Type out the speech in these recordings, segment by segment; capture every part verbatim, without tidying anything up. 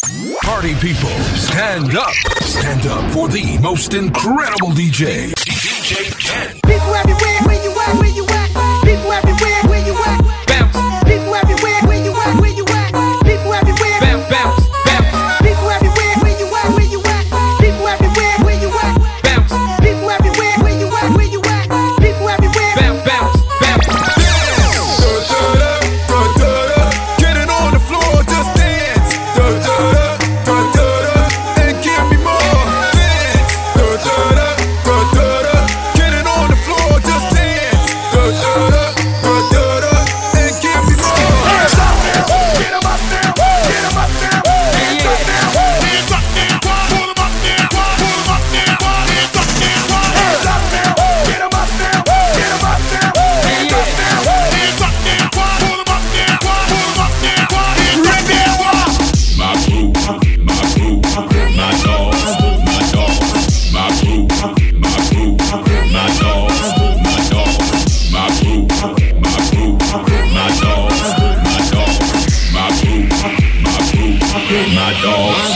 Party people, stand up. Stand up for the most incredible D J. D J Ken. People everywhere, where you at, where you at? People everywhere, where you at? Bounce. People everywhere, where you at, where you at? People everywhere. Bounce, bounce, bounce. People everywhere, where you at, where you at? People everywhere, where you at? Bounce. People everywhere, where you at, where you at? People everywhere. Bounce, bounce, bounce. Get it on the floor, just dance. And give me more. Dance. Get it on the floor, just dance. And give me more. Hands up now, get 'em up now, get 'em up now. Hands up now, hands up now, pull 'em up now, pull 'em up now, hands up now, hands up now, get 'em up now, get 'em up now, hands up now, hands up now, pull 'em up now, pull 'em up now, hands up now. My crew, my crew, my dogs, my dogs, my crew, my crew, my dogs, my dogs, my crew, my crew, my dogs, my dogs, my crew, my crew, my dogs.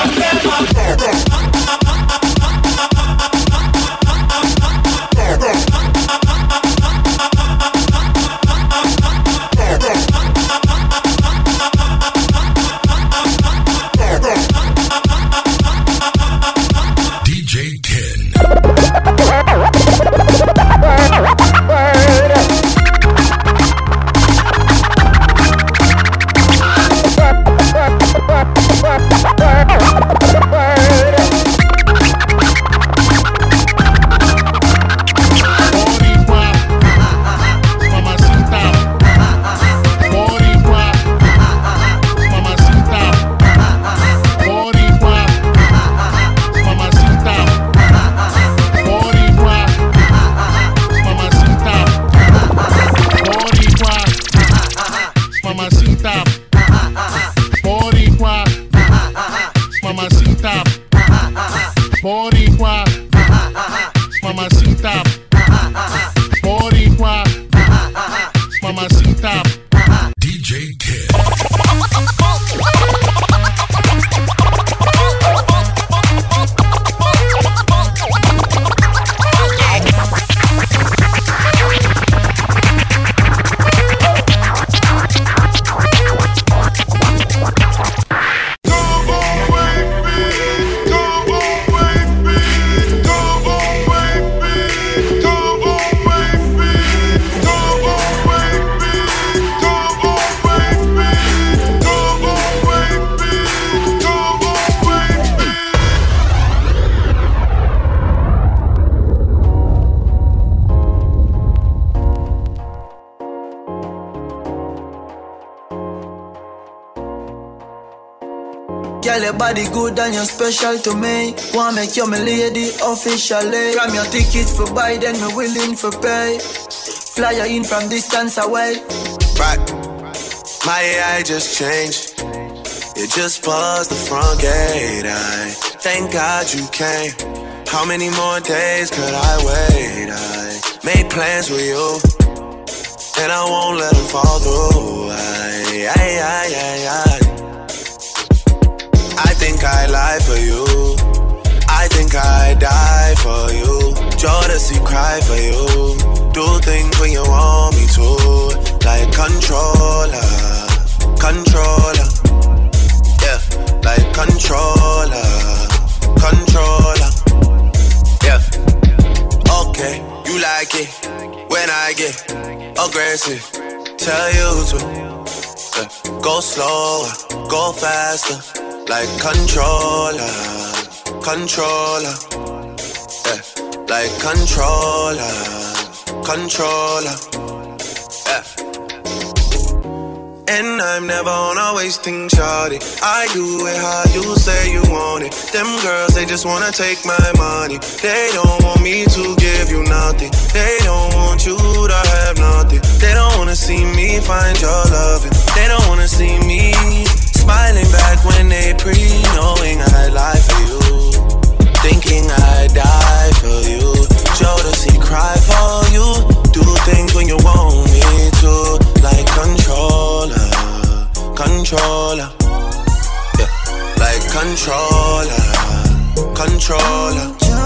D J Ken. Boricua, mamacita, Boricua, mamacita. D J Ken. Girl, your body good and you're special to me. Wanna make you my lady officially. From your ticket for buy, then me willing for pay. Fly you in from distance away. Right, my A I just changed. It just buzzed the front gate. I thank God you came. How many more days could I wait? I made plans with you, and I won't let them fall through. I, I, I, I, I. I think I lie for you. I think I die for you. Jodeci cry for you. Do things when you want me to. Like controller, controller. Yeah, like controller, controller. Yeah. Okay, you like it when I get aggressive. Tell you to yeah. Go slower, go faster. Like controller, controller, yeah. Like controller, controller, yeah. And I'm never on a wasting shawty. I do it how you say you want it. Them girls, they just wanna take my money. They don't want me to give you nothing. They don't want you to have nothing. They don't wanna see me find your loving. They don't wanna see me smiling back when they pre, knowing I lie for you, thinking I die for you. Jodeci cry for you. Do things when you want me to. Like controller, controller. Yeah. controller, controller.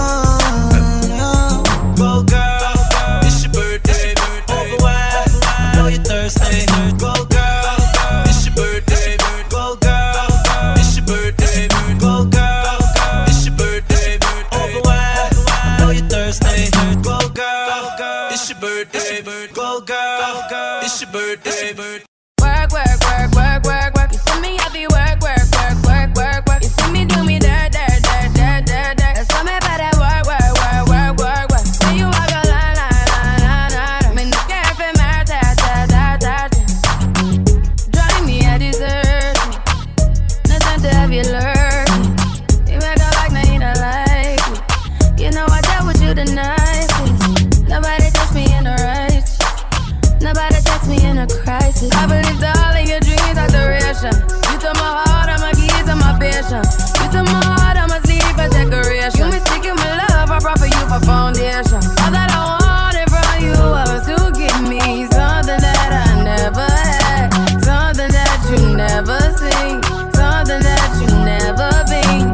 Go girl, it's your birthday. Overwhelmed, know you're thirsty. Go girl, it's your birthday. Go girl, it's your birthday. Go girl, it's your birthday. Overwhelmed, know you're thirsty. Go girl, it's your birthday. Go girl, it's your birthday. Work, work, work, work, work, work. You see me happy, work, work, work, work, work, work. You see me do me dirt, dirt, dirt, dirt, dirt, dirt. That's something about that work, work, work, work, work, work. When you walk a line, line, line, line, line. Me no care if it matters, ta, ta, ta, ta. Drive me a dessert. No time to have you lurking. You make her like, now you don't like it. You know I dealt with you the nicest. Nobody touched me in a righteous. Nobody text me in a crisis. I believed all of your dreams are duration. You took my heart, all my keys, and my patience. You took my heart, all my sleep, and decoration. You mistaken my love, I brought for you for foundation. All that I wanted from you was to give me something that I never had, something that you never seen, something that you never been.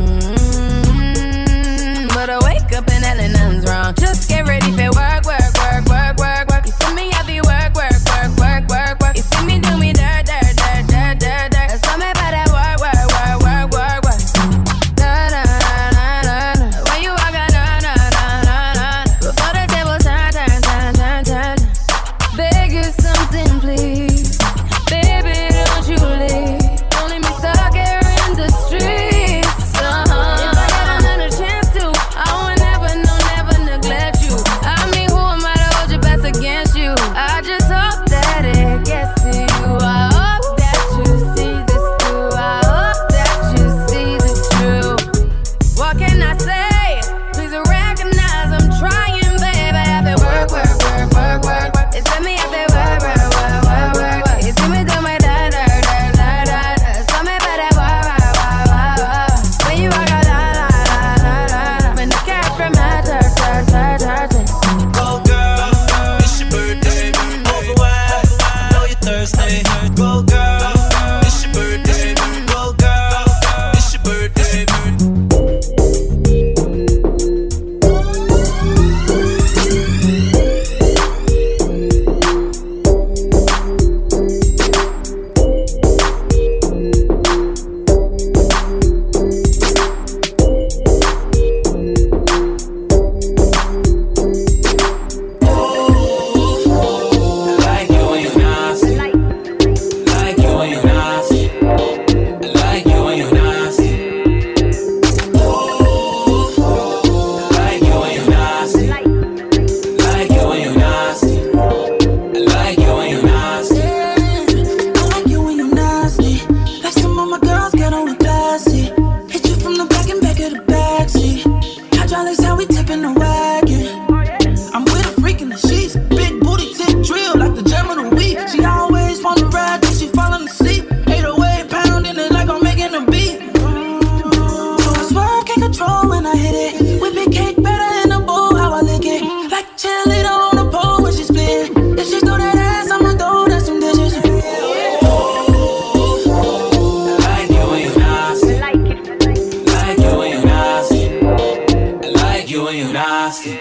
Mm-hmm. But I wake up and hell and nothing's wrong. Just get ready for work, work, work, work, work, work. You see me happy, work, work, work, work, work, work. You see me do me dirt, dirt, dirt, dirt, dirt, dirt. There's something about that work, work, work, work, work, work. Da da da da da. When you walk out, da da da da da. Before the table turn, turn, turn, turn, turn. Beg you something, please, baby, don't you leave. Don't leave me stuck here in the streets. Uh-huh. If I had another chance to, I would never, no, never neglect you. I mean, who am I to hold your best against you? I just hope that it gets to you. I hope that you see this through. I hope that you see this true. What can I say? Please recognize I'm trying, baby. I've been work, work, work, work, work, work. It's me, I've been work, work, work, work, work, work. You see me do my da da da da da. Something about that work, work, work, work, work. When you walk out, da da da da da. When the cat from my church, church, church, church. Go girl, it's your birthday. Overwhelmed, know you're thirsty. Go girl, it's your birthday. Go girl, it's your birthday. Like you when you're nasty. Like you when you're nasty. Like you when you're nasty. Like you when you're nasty. Like you when you're nasty. Like you when you're nasty. I like you when you're nasty. Like some of my girls get on with classy. Hit you from the back and back of the backseat. Hydraulics how we tipping the wagon. I'm with a freak in the sheets. Big booty tip drill like the gem of the week. She always wanna ride till she falling asleep. eight oh eight pounding it like I'm making a beat. So I swear I can't control when I hit it. Whip it cake better in a bowl how I lick it. Like cheerleader on a pole when she split. If she throw that ass, I'ma throw that some dishes. Like you when you're nasty. Like you when you're nasty. Like you when you're nasty.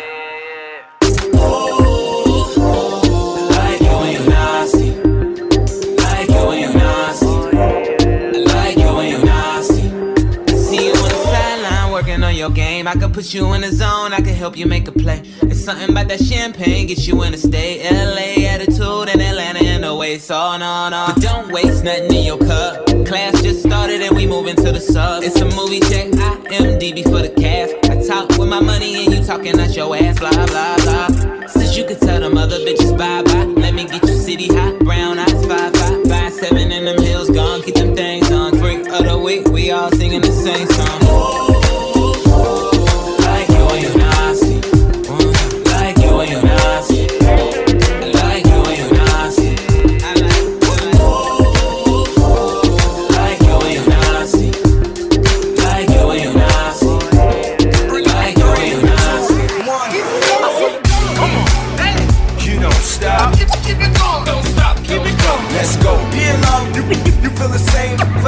Like you when you're nasty. Like you when you're nasty. Like you when you're nasty. See you on the sideline working on your game. I could put you in the zone, I could help you make a play. It's something about that champagne, get you in the state. L A attitude and Atlanta in the way, so no, no. But don't waste nothing in your cup. Class just started and we moving to the sub. It's a movie check, I M D B for the cast. I talk with my money and you talking out your ass, blah, blah, blah. Since you could tell them other bitches bye-bye, let me get you city hot, brown eyes, five, five, five, seven in them hills gone. Get them things on, freak of the week, we all singing the same song. Like you when you're nasty. Like you when you're nasty. Like you when you're nasty. I like, Like you when you're nasty. Like you when you're nasty. Like you when you're nasty. You don't stop. Keep it going. Don't stop. Keep it going. Let's go. Be in love. You, you, you feel the same.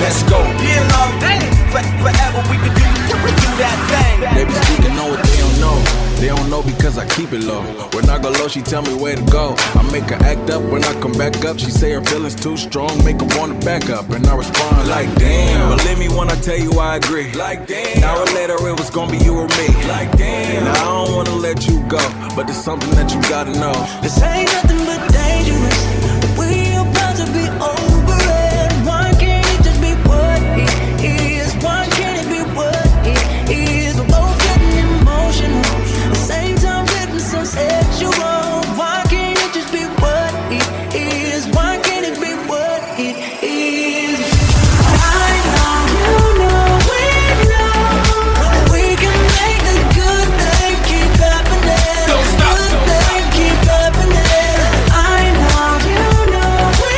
Let's go. Yeah, love, For- forever we can do, we do that thing. Baby speaking know what they don't know. They don't know because I keep it low. When I go low, she tell me where to go. I make her act up. When I come back up, she say her feelings too strong, make her wanna back up. And I respond like damn. Believe me when I tell you I agree. Like damn. An hour later it was gonna be you or me. Like damn. Now I don't wanna let you go, but there's something that you gotta know. This ain't nothing but dangerous. We about to be over it. Why can't it just be what it is? Why can't it be what it is? We're both getting emotional, at the same time getting so sexual. Why can't it just be what it is? Why can't it be what it is? I know, you know, we know we can make the good thing keep happening. Don't stop, Good don't thing keep happening. I know, you know, we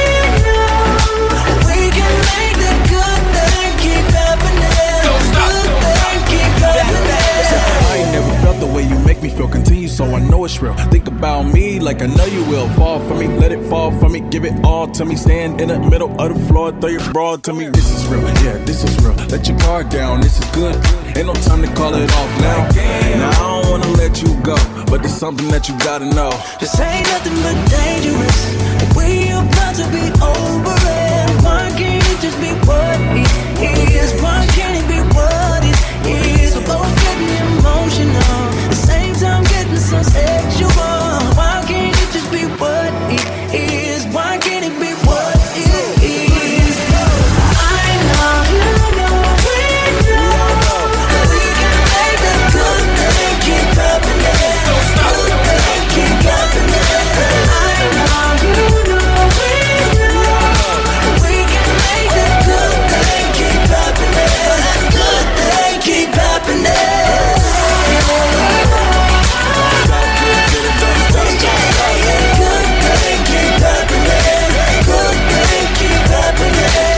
know we can make the good thing keep happening. Don't stop, Good don't thing keep happening. I ain't never felt the way you make me feel. Continue so I know it's real. Think about me like I know you will. Fall for me, let it fall for me. Give it all to me. Stand in the middle of the floor. Throw your broad to me. This is real, yeah, this is real. Let your guard down, this is good. Ain't no time to call it off now. Now I don't wanna let you go, but there's something that you gotta know. This ain't nothing but dangerous. We about to be over it. Why can't it just be what it is? Why can't it be what it is? We're both getting emotional, at the same time getting so sexual. Why can't it just be what it is? Why can't it be what it is? I know, you know, we know we can make the good thing keep happening. Good thing keep happening. I know, you know, we know we can make the good thing keep happening. Good thing keep happening. Good thing keep happening. Good thing keep happening.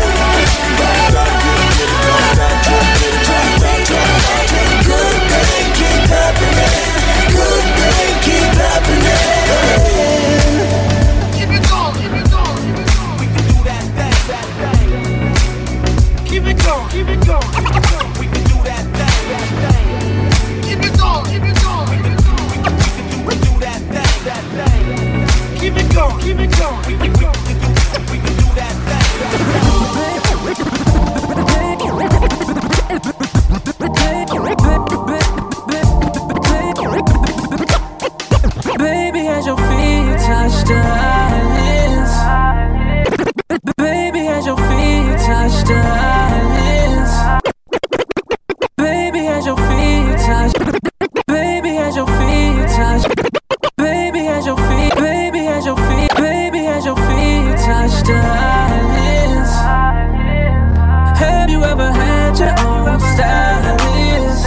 Good thing keep happening. Good thing keep happening. Keep it going, keep it going. We can do that thing, that thing. Keep it going, keep it going. We can do that thing, that thing. Keep it going, keep it going. We can do, we can do that thing, that thing. Keep it going, keep it going. We can, we can do, we can do that thing, that thing. Baby, has your feet touched the islands? Baby, has your feet touched the islands? Baby, has your feet touched? Baby, has your feet touched? Baby, has your feet? Baby, has your feet? Baby, has your feet touched the islands? Have you ever had your own stylist?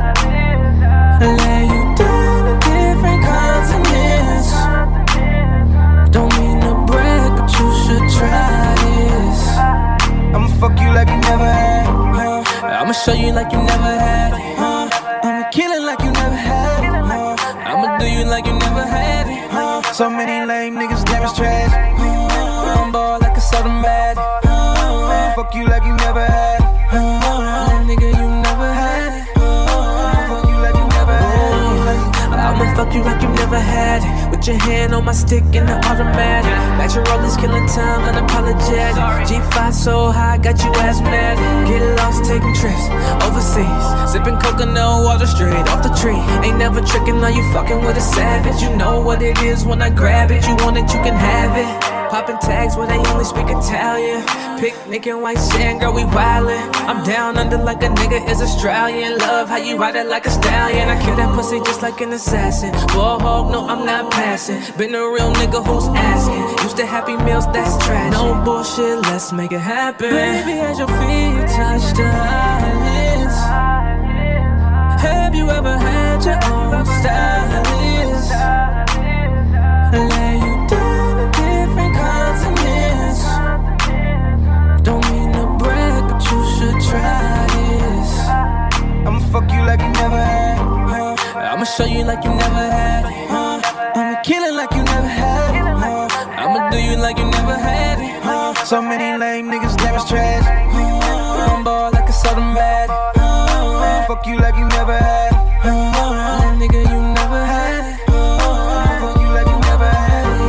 Lay you down in different continents. Don't mean to brag, but you should try this. I'ma fuck you like you never had, huh? I'ma show you like you never had it, huh? I'ma kill it like you never had it, huh? I'ma do you like you never had it, huh? So many lame niggas, damn it's trash. Huh? I'm ball like a southern bad, huh? Fuck you like you never had it. Huh? Nigga, you never had it, huh? Fuck you like you never had it. I'ma fuck you like you never had it. With your hand on my stick in the automatic. Natural rollers killing time, unapologetic. G five so high, got you asthmatic. Get lost taking trips overseas. Sipping coconut water straight off the tree. Ain't never tricking, now you fucking with a savage. You know what it is when I grab it. You want it, you can have it. Popping tags where they only speak Italian. Picnic in white sand, girl, we wildin'. I'm down under like a nigga is Australian. Love how you ride it like a stallion. I kill that pussy just like an assassin. Ball hog, no, I'm not passing. Been a real nigga who's asking. Used to Happy Meals, that's tragic. No bullshit, let's make it happen. Baby, has your feet touched the islands? Have you ever had your own stylist? Lay you down in different continents. Don't mean to brag, but you should try this. I'ma fuck you like you never had it, huh? I'ma show you like you never had it, huh? I'ma kill it like you never had it, huh? I'ma do you like you never had it, huh? So many lame niggas, damn it's trash.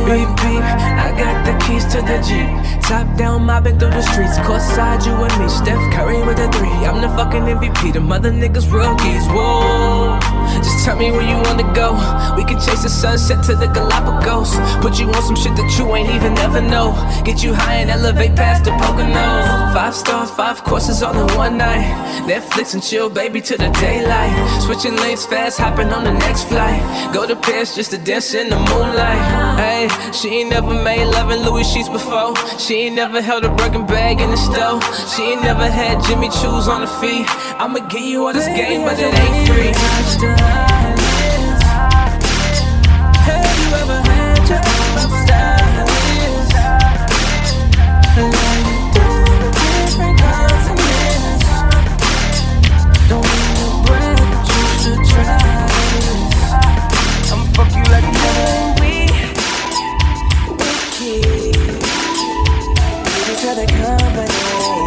Beep, beep, I got the keys to the Jeep. Top down, mobbing through the streets. Courtside, you and me. Steph Curry with a three. I'm the fucking M V P. The mother niggas rookies. Whoa. Just tell me where you wanna go. We can chase the sunset to the Galapagos. Put you on some shit that you ain't even never know. Get you high and elevate past the Poconos. Five stars, five courses all in one night. Netflix and chill, baby, to the daylight. Switching lanes fast, hopping on the next flight. Go to Paris just to dance in the moonlight. Hey, she ain't never made love in Louis sheets before. She ain't never held a Birkin bag in the stove. She ain't never had Jimmy Choo's on the feet. I'ma give you all this game, but it ain't free. Have you ever had your own stylist? Like different continents. Don't need no bread, but you should try this. I'ma fuck you like a man. We, we keep each other company.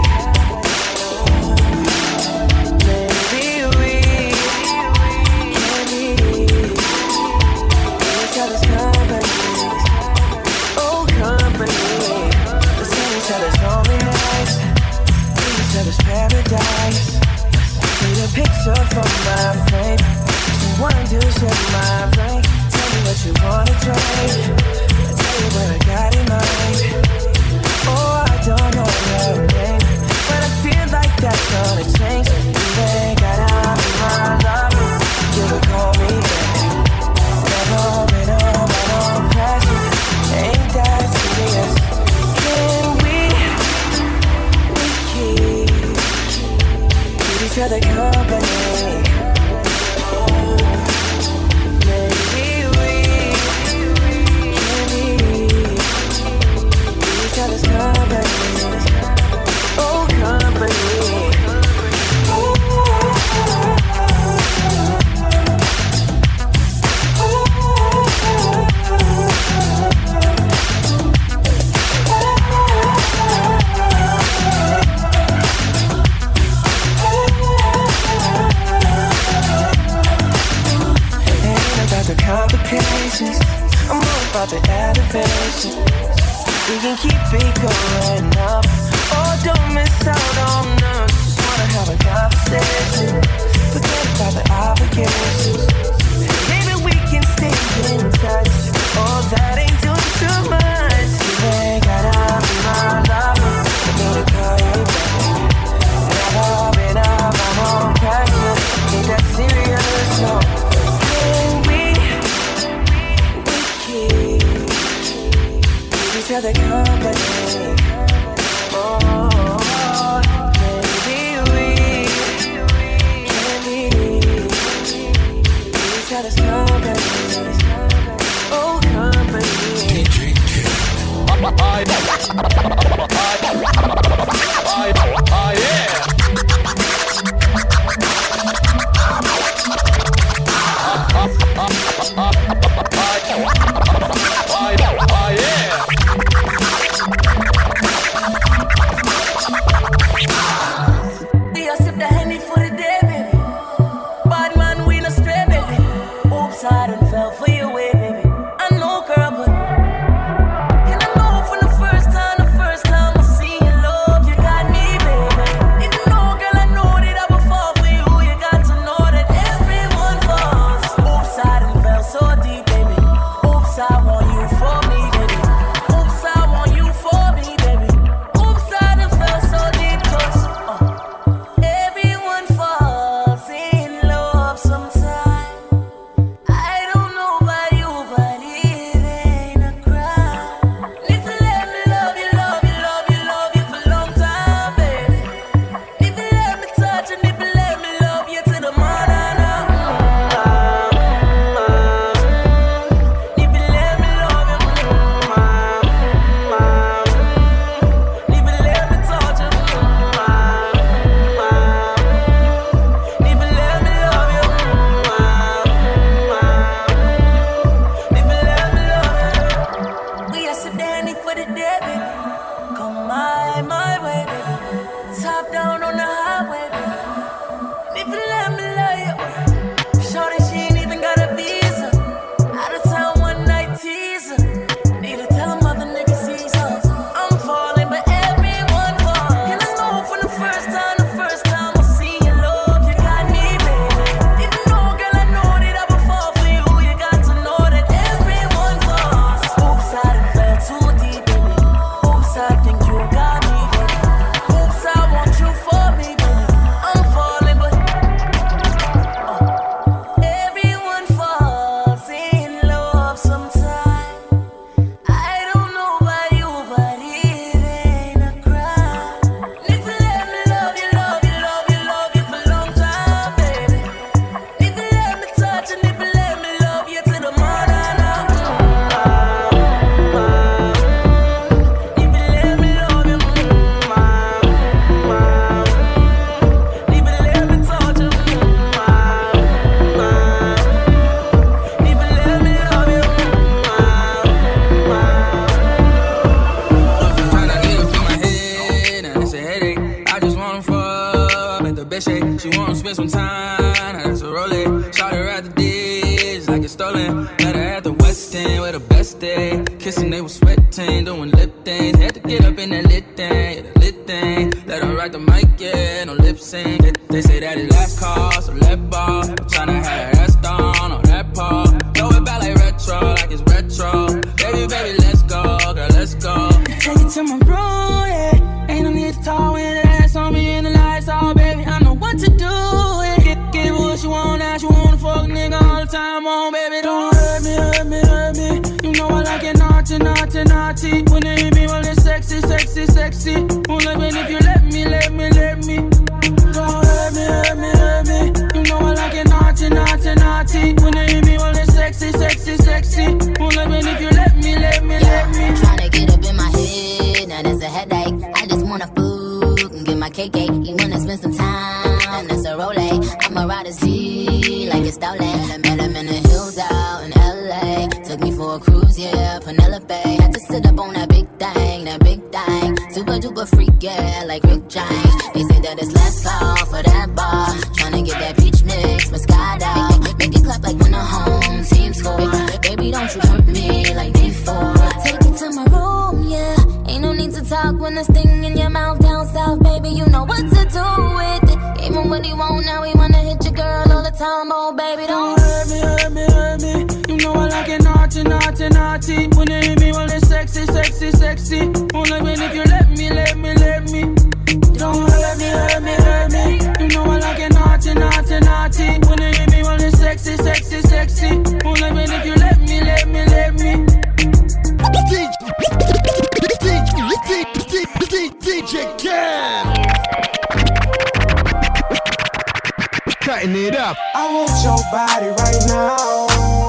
Paradise. Need a picture from my frame. Someone to share my brain. Tell me what you wanna trade. I tell you what I got in mind. Oh, I don't know your name, but I feel like that's gonna change. You ain't gotta be my lover. You can call me back. Never been on my own passion. Ain't that serious? Can we, we keep each other company? Maybe we can be each other's company. Oh, company. Complications, I'm all about the elevation. We can keep it going up. Oh, don't miss out on us. Just wanna have a conversation. Forget about the obligations. Maybe we can stay in touch. Oh, that ain't doing too much. You ain't gotta be my lover for me to call you back. Never been up my own practice. Ain't that serious, no. Each other company. Oh, maybe we can be each other's company. Oh, company. D J Kid. Oh, yeah. For you, way, baby. I know, girl, but and I know from the first time, the first spend some time. That's a rollie. Shot her at the ditch like it's stolen. Met her at the West End with the best day. Kissing, they was sweating, doing lip things. Had to get up in that lit thing, yeah, the lit thing. Let her ride the mic, yeah, no lip sync. They, they say that it last call, so let ball. I'm tryna have her ass down on that paw. Throw it back like retro, like it's retro. Baby, baby, let's go, girl, let's go. Take it to my room, yeah. Ain't no need to talk when that ass on me in the lights off, baby. I know what to do. Yeah. Get, get what you want, now you wanna fuck nigga all the time on, baby. Don't hurt me, hurt me, hurt me. You know I like it naughty, naughty, naughty. When it hit me, well, it's sexy, sexy, sexy. Won't let me if you let me, let me, let me. Don't hurt me, hurt me, hurt me. You know I like it naughty, naughty, naughty. When it hit me, well, it's sexy, sexy, sexy. Won't let me if you let me, let me, let me. Tryna get up in my head, now that's a headache. I just wanna food and get my cake cake. You wanna spend some time, that's a rollie. I'ma ride a Z like it's stolen. Met him in the hills out in L A. Took me for a cruise, yeah, Penelope. Had to sit up on that big thing, that big thing. Super duper freak, yeah, like Rick James. They say that it's last call for that bar. Tryna get that peach mix, Moscato. Make, make it clap like when the home team score. Baby, don't you hurt me like before. Take it to my room, yeah. Ain't no need to talk when there's thing in your mouth down south, baby. You know what to do with it. Gave him what he want, now he wanna hit your girl all the time. Oh, baby, don't hurt me, hurt me, hurt me. You know I like it naughty, naughty, naughty. When it hit me, well, it's sexy, sexy, sexy. Won't let me if you let me, let me, let me. Don't hurt me, hurt me, hurt me. You know I like it naughty, naughty, naughty. When it hit me, well, it's sexy, sexy, sexy. Won't let me if you let me, let me, let me. D J Cam, cutting it up. I want your body right now.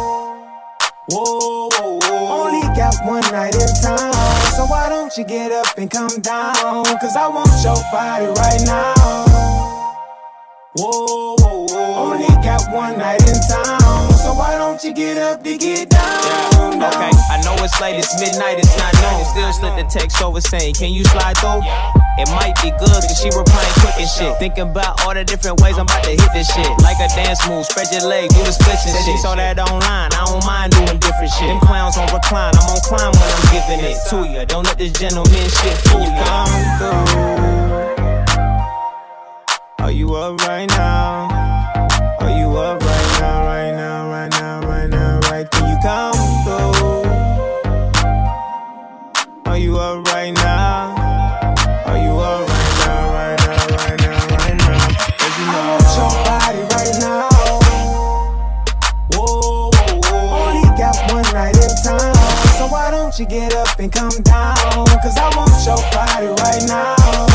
Whoa, whoa, whoa. Only got one night in town, so why don't you get up and come down? Cause I want your body right now. Whoa, whoa, whoa. Only got one night in town, so why don't you get up to get down? Yeah. Okay, I know it's late, it's midnight, it's not noon. Still slid the text over saying, can you slide through? It might be good, cause she replying quick and shit. Thinking about all the different ways I'm about to hit this shit. Like a dance move, spread your legs, do the splits and shit. She saw that online, I don't mind doing different shit. Them clowns on recline, I'm on climb when I'm giving it to ya. Don't let this gentleman shit fool you. Come through. Are you up right now? Are you up right now, right now, right now, right now, right? Can you come through? Are you up right now? Are you up right now, right now, right now, right now? Cause you know I want your body right now. Whoa, whoa, whoa. Only got one night in town, so why don't you get up and come down? Cause I want your body right now.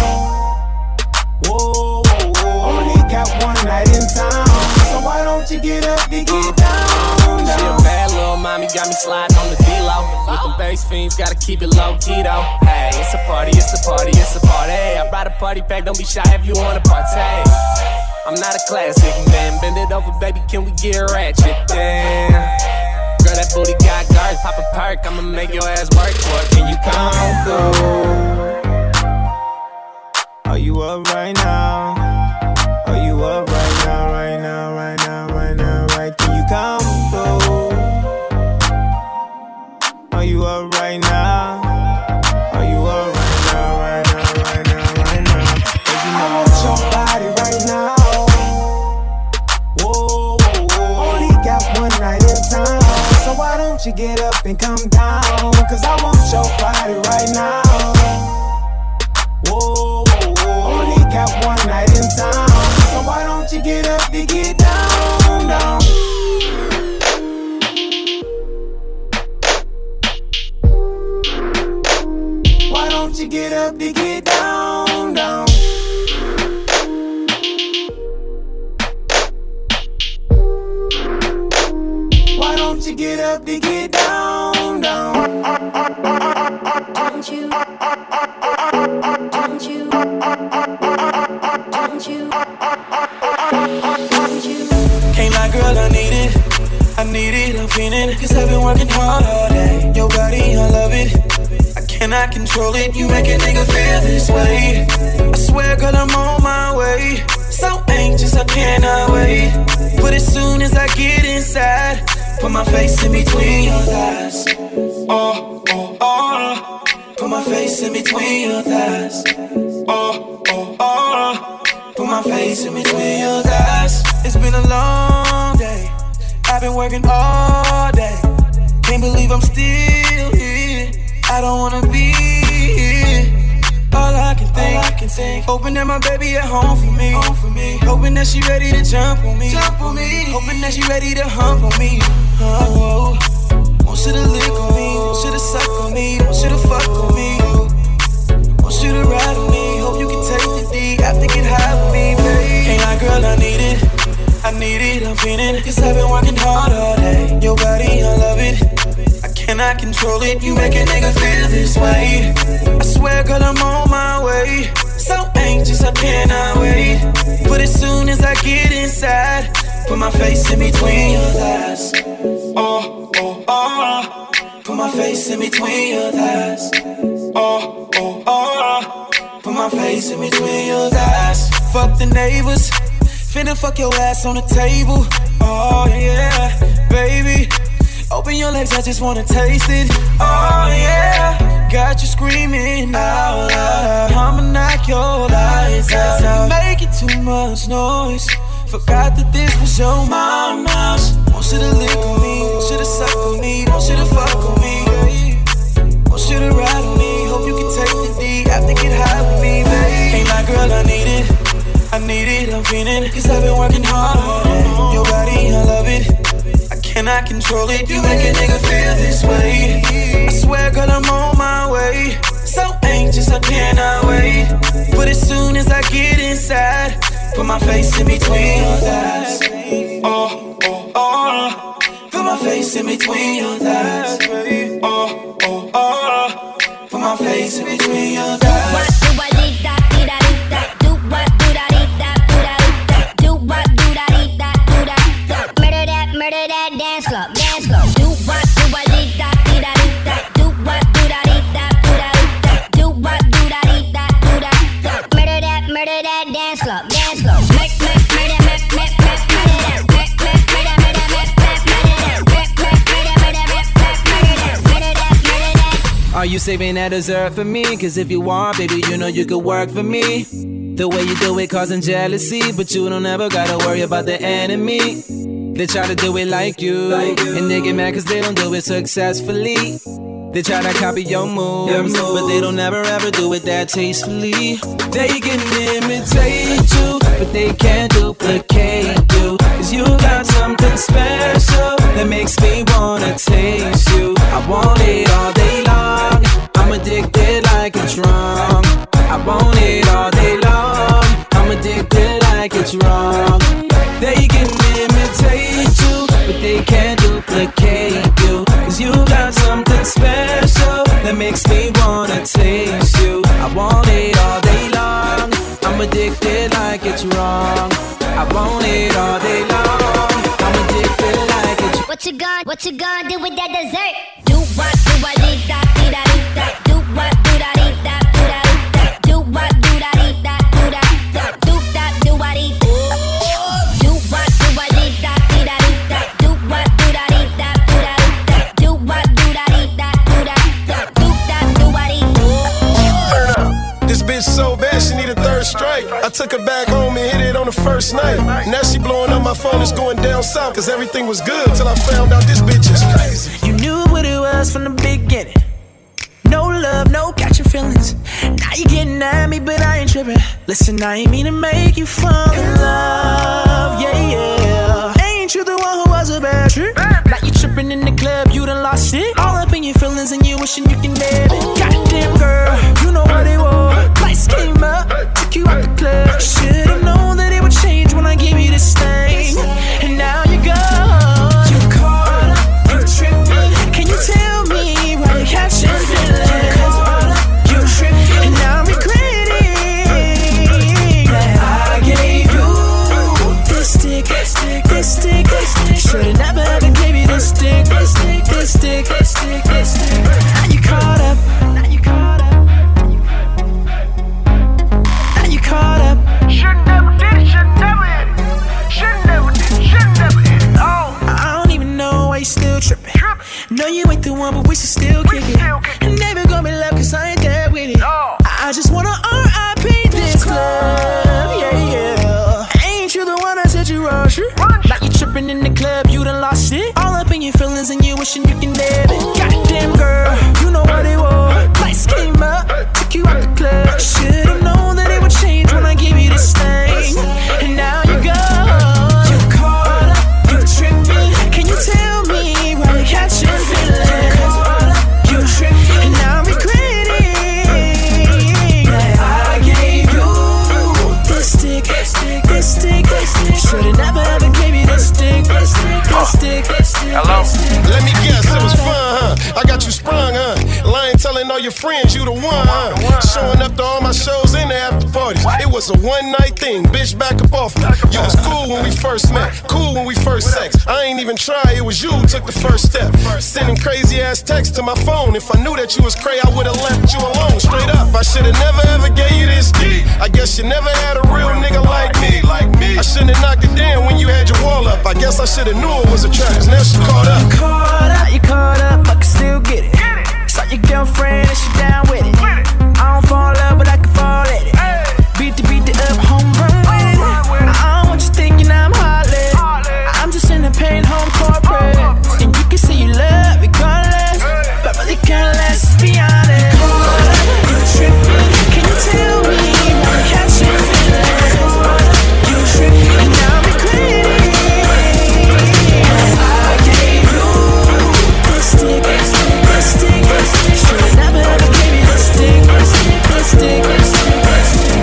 Whoa, whoa, whoa. Only got one night in town, so why don't you get up to get down, down? She a bad little mommy, got me sliding on the D-Lo. With them bass fiends, gotta keep it low key though. Hey, it's a party, it's a party, it's a party. I brought a party pack, don't be shy if you wanna partake. I'm not a classic man, bend it over, baby, can we get ratchet? Damn. Girl, that booty got guards, pop a perk, I'ma make your ass work for it. Can you come through? Are you up right now? Are you up right now, right now, right now, right now, right? Can you come through? Are you up right now? Are you up right now, right now, right now, right now? Cause you know I want your body right now. Whoa, whoa, whoa. Only got one night in town, so why don't you get up and come down? Cause I want your body right now. Whoa, whoa, whoa. Only got one night in town, so why don't you get up to get down, down? Why don't you get up to get down, down? Why don't you get up to get down, down? Don't you? Don't you? Don't you? Don't you? Can't lie, girl, I need it. I need it, I'm feeling. Cause I've been working hard all day. Your body, I love it. I cannot control it. You make a nigga feel this way. I swear, girl, I'm on my way. So anxious, I cannot wait. But as soon as I get inside, put my face in between your thighs. Oh, oh, oh. Put my face in between your thighs. Oh, oh, oh. Put my face in between your thighs. It's been a long day. I've been working all day. Can't believe I'm still here. I don't wanna be here. All I can think, all I can think. Hoping that my baby at home for me, home for me. Hoping that she ready to jump on me, jump on me. Hoping that she ready to hump on me. Oh, want you to lick on me, want you to suck on me, want you to fuck on me, want you to ride on me. Hope you can take the D after get high with me, babe. Ain't like, girl, I need it, I need it, I'm feeling it. Cause I've been working hard all day. Your body, I love it, I cannot control it. You make a nigga feel this way. I swear, girl, I'm on my way. So anxious, I cannot wait. But as soon as I get inside, put my face in between your thighs. Oh, oh, oh. Put my face in between your thighs. Oh, oh, oh. Put my face in between your thighs. Fuck the neighbors, finna fuck your ass on the table. Oh yeah, baby, open your legs, I just wanna taste it. Oh yeah, got you screaming out loud. I'ma knock your lights out. You're making too much noise. Forgot that this was your mom house. Want you to lick on me, want you to suck on me, want you to fuck on me, babe. Want you to ride on me, hope you can take the D after get high with me, babe. Ain't like, girl, I need it, I need it, I'm feeling it. Cause I've been working hard all day. Your body, I love it, I cannot control it. You make a nigga feel this way. I swear, girl, I'm on my way. So anxious, I cannot wait. But as soon as I get inside, put my face in between your thighs. Oh, oh, oh. Put my face in between your thighs. Oh, oh, oh. Put my face in between your thighs. Do what, do what, da, da, da, da. Do what, do da, da, da, da. Do what, do da, da, da, da. Murder that, murder that dance floor, dance floor. Do what, do what, da, da, da, da. Do what, do da, da, da, da. Do what, do da, da, da, da. Murder that, murder that dance floor, dance floor. Make, make, murder, make, make, make, murder that. Make, make, murder, murder, make, make, murder that. Make, make, murder, murder, make, make, murder that. Murder that, murder that. Are you saving that dessert for me? Cause if you want, baby, you know you could work for me. The way you do it causing jealousy, but you don't ever gotta worry about the enemy. They try to do it like you, like you. And they get mad cause they don't do it successfully. They try to copy your moves, your moves, but they don't ever ever do it that tastefully. They can imitate you, but they can't duplicate you. Cause you got something special that makes me wanna taste you. I want it all day long, I'm addicted like it's wrong. I want it all day long, I'm addicted like it's wrong. They can imitate you, but they can't duplicate you. Cause you got something special that makes me wanna taste you. I want it all day long, I'm addicted like it's wrong. I want it all day long, I'm addicted like it's wrong. What you gonna, what you gonna do with that dessert? Do what, do what, do da, do da, do da. Do what, do da, do da, do da, do da. Do what, do da, do da, do da, da. Do da, do what, do da. Do what, do what, do da, do da, do da. Do what, do da, do da, do da, do da. Do what, do da, do da, do da, da. Do da, do what, do da. This bitch so bad she need a third strike. I took her back home and hit it on the first night. Now she blowing up my phone, it's going down south. Cause everything was good till I found out this bitch is crazy. You knew what it was from the beginning. No love, no catching feelings. Now you getting at me, but I ain't tripping. Listen, I ain't mean to make you fall in love, yeah, yeah. Ain't you the one who was a bad trip? Now you tripping in the club, you done lost it. All up in your feelings and you wishing you can live it. Goddamn girl, you know what it was. Lights came up, took you out the club. Should've known that it would change when I gave you this thing. And now you're gone. You caught up, you tripping. Can you tell me why you're catching feelings? You tripping, and now I'm regretting that I gave you this stick, this stick, this stick, this stick. Should've never ever gave you this stick, this stick, this stick, this stick, this stick. Now you caught up. wishing you can have it. Goddamn girl, you know what it was. Lights came up, took you out the club. Should've known that it would change when I gave you this thing. And now you go. You caught up, you tripping. Can you tell me why you catching feelings? You tripping, and now I'm regretting that I gave you this stick, this stick, this stick, this stick. Should've never ever gave you this stick, this stick, this stick, this stick. Hello? Let me guess, it was fun, huh? I got you sprung, huh? Lying, telling all your friends you the one, huh? Showing up to all my shows and the after parties. It was a one night thing, bitch, back up off me. You was cool when we first met, cool when we first sex. I ain't even try, it was you who took the first step. Sending crazy ass texts to my phone. If I knew that you was cray, I would've left you alone. Straight up, I should've never ever gave you this D. I guess you never had a real nigga like me. I shouldn't have knocked it down when you had your wall up. I guess I should've knew it was a trap, cause now she caught up. You caught up, you caught up, I can still get it. Saw your girlfriend and she down with it. I don't fall in love, but I can fall at it. Beat the beat the up, home run with it. I don't want you thinking I'm heartless. I'm just in the pain, home corporate. And you can say you love regardless, but really can't let's be honest. You tripping, can you tell me why you catching feelings? You tripping, and now I'm regretting. I gave you this stick, this stick, this stick, this stick. Should've never ever gave you this stick, this stick, this stick, this stick, this stick.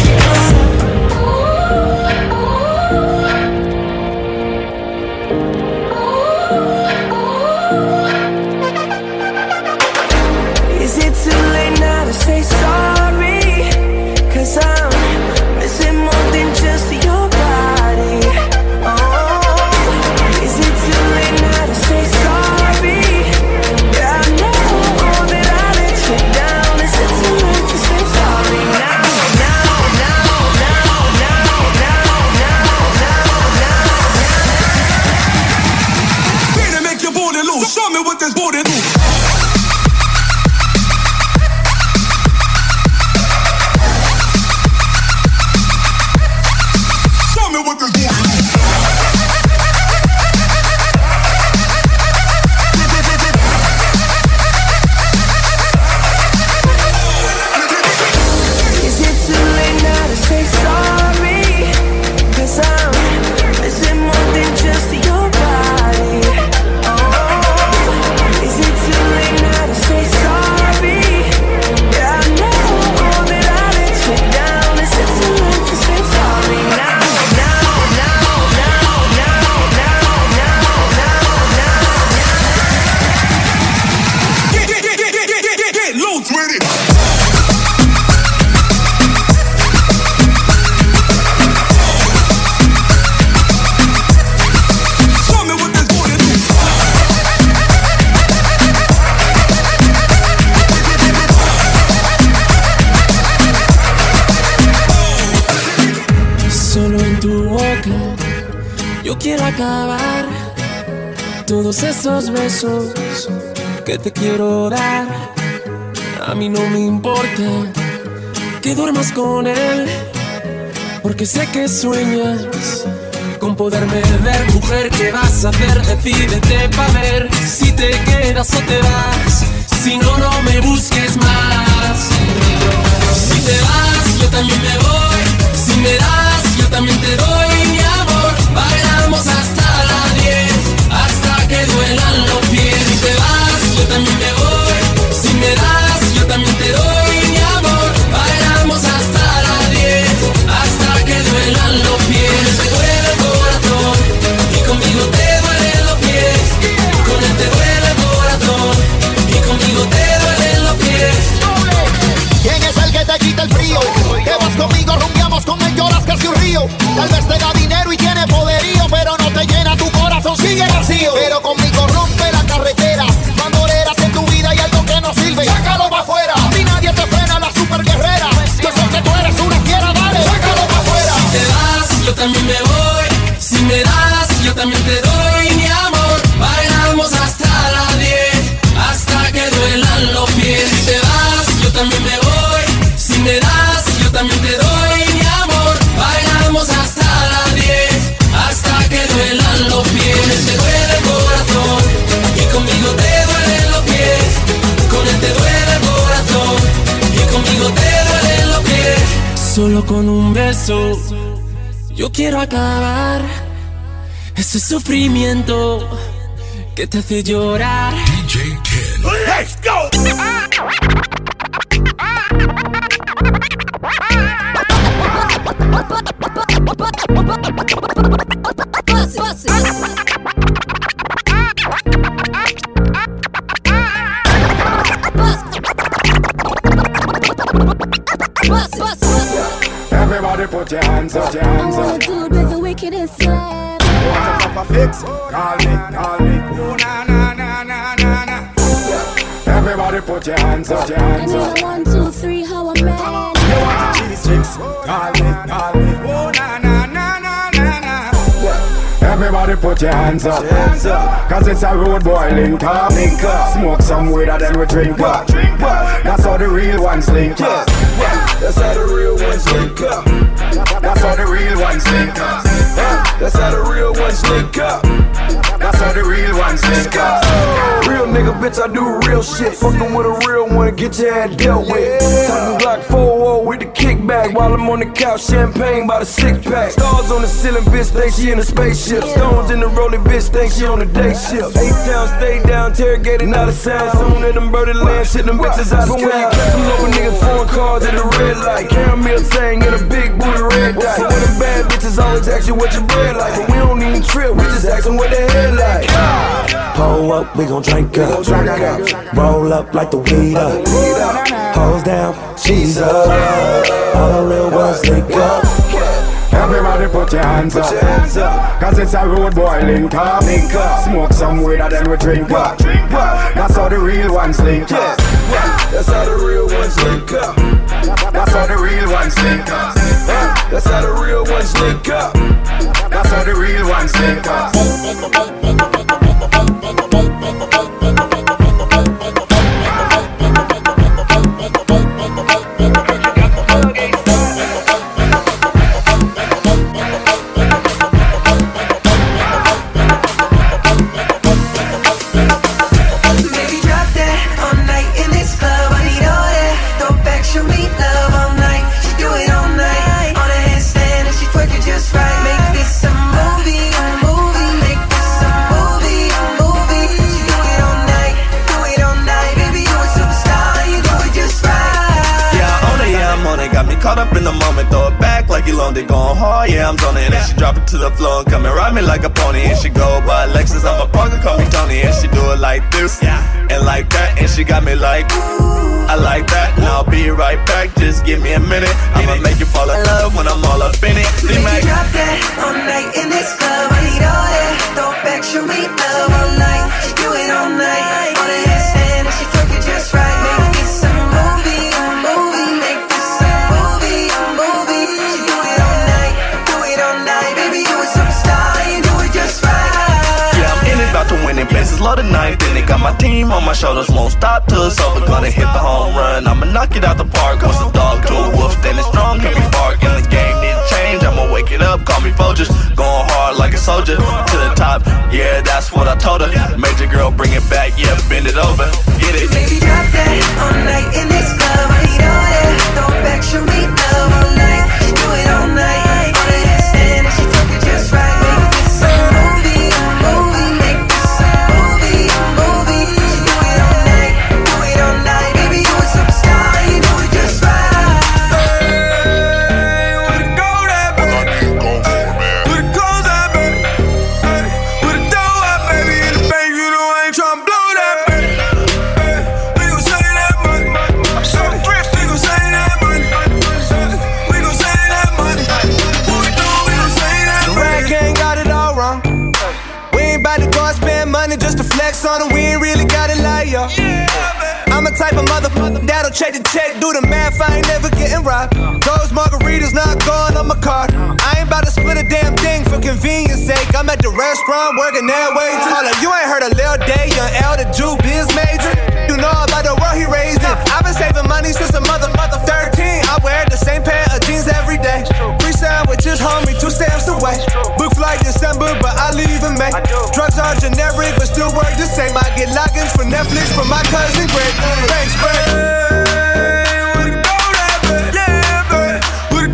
Is it too late now to say sorry? Cause I'm missing more than just your body. Oh, is it too late now to say sorry? Yeah, I know that I let you down. Is it too late to say sorry now? Now, now, now, now, now, now, now, now. Way to make your booty loose. Show me what this booty do. Show me what this booty do. Is it too late now to say sorry? Cause I'm missing more than just your body. Oh, is it too late now to say sorry? Yeah, I know that I let you down. Is it too late to say sorry now? Now, now, now, now, now, now, now, now. Get, get, get, get, get, get, get, get loose with it. Show me what this booty do. Solo en tu boca yo quiero acabar todos esos besos que te quiero dar. A mí no me importa que duermas con él, porque sé que sueñas con poderme ver. Mujer, ¿qué vas a hacer? Decídete pa' ver si te quedas o te vas. Si no, no me busques más. Si te vas, yo también me voy. Si me das, yo también te doy mi amor. Bailamos hasta las diez, hasta que duelan los pies. Si te vas, yo también me voy. Si me das, yo también te doy mi amor. Bailamos hasta las diez, hasta que duelan los pies. Te duele el corazón y conmigo te duelen los pies. Con él te duele el corazón y Solo con un beso yo quiero acabar ese sufrimiento que te hace llorar. D J Ken. Let's go. Everybody put your hands up, your hands up. I wanna do it with the wickedest slam. You want to pop a fix? Call me, call me. Oh, na, na, na, na, na, na. Everybody put your hands up, your hands up. I need a one, two, three, how a man. You want to cheese chicks? Call me, call me. Oh, na, na, na, na, na, na. Everybody put your hands up, hands up. Cause it's a road boy link up, link up. Smoke some weed and then we drink up, drink up. That's how the real ones link up. That's how the real ones link up. That's how the real ones link up. That's how the real ones link up. That's how the real ones link up. Real nigga, bitch, I do real shit. Fucking with a real one, get your ass dealt with. Talking Glock four oh with the kickback. While I'm on the couch, champagne by the six pack. Stars on the ceiling, bitch, think she in a spaceship. Stones in the rolling, bitch, think she on a day shift. A-Town, stay down, interrogated, not a sound. Soon as them birdie land, shit them bitches out of town. But when you catch them over niggas, foreign cars at the red light. Caramel tang in a big booty red dye. So when them bad bitches always ask you what your bread like. But we don't even trip, we just ask them what their head like. Pull up, we gon' drink up. Roll up like the weed up. Hoes down, she's up. All the real ones link up. Everybody put your hands up, hands up. Cause it's a road boy link up, link up. Smoke some weed and then we drink up, drink up. That's how the real ones link up. That's how the real ones link up. That's how the real ones link up. That's how the real ones link up. That's how the real ones link up. They going hard, yeah, I'm zoning. And she drop it to the floor and come and ride me like a pony. And she go by Lexus, I'm a Parker, call me Tony. And she do it like this, and like that. And she got me like, I like that. And I'll be right back, just give me a minute. I'ma make you fall in love when I'm all up in it. Make you drop that all night in this club. I need all that. Throw back, show me love all night. She do it all night. On the handstand and she took it just right. Make this a movie, a movie. Make this a movie, a movie. She do it all night, do it all night. Baby, you a superstar, you do it just right. Yeah, I'm in it, about to win it. Places low tonight. Then they got my team on my shoulders. Won't stop till it's over. Gonna hit the home run. I'ma knock it out the park. Once a dog to a wolf, standing strong, can be bark. And the game didn't change. I'ma wake it up, call me Folgers. Going hard like a soldier to the top. Yeah, that's what I told her. Major girl, bring it back. Yeah, bend it over. Get it. Baby, drop that all night in this club. I need all that. Throw back, show me love all night. She do it all night. On the handstand and she took it just right. Make this a movie, a movie. Make this a movie, a movie. She do it all night, do it all night. Baby, you a superstar, you do it just right. Hey, where the gold at, baby? Where the gold at, baby? Hey, where the dough at, baby? In the bank, you know I ain't tryna blow that, baby. Hey, we gon' save that money. I'm so rich, we gon' save that money. We gon' save that money. What we do, we gon' save that money. The rap gang got it all wrong. We ain't bout to go and spend money just to flex on them. We ain't really got it like yo. I'm a type of mother that'll check the check, do the math, I ain't never getting robbed. Those margaritas not going on my card. I ain't about to split a damn thing for convenience sake. I'm at the restaurant working that way too. Hold up, you ain't heard of Lil Day, young L, the Jew biz major. You know about the world he raised in. I've been saving money since a mother, mother thirteen. I wear the same pair of jeans every day. Free sandwiches, homie, two stamps away. Book flight December, but I leave in May. Drugs are generic, but still work the same. I get logins for Netflix from my cousin Greg. Thanks, Greg. Hey, where the gold at, baby? Yeah, baby. Where the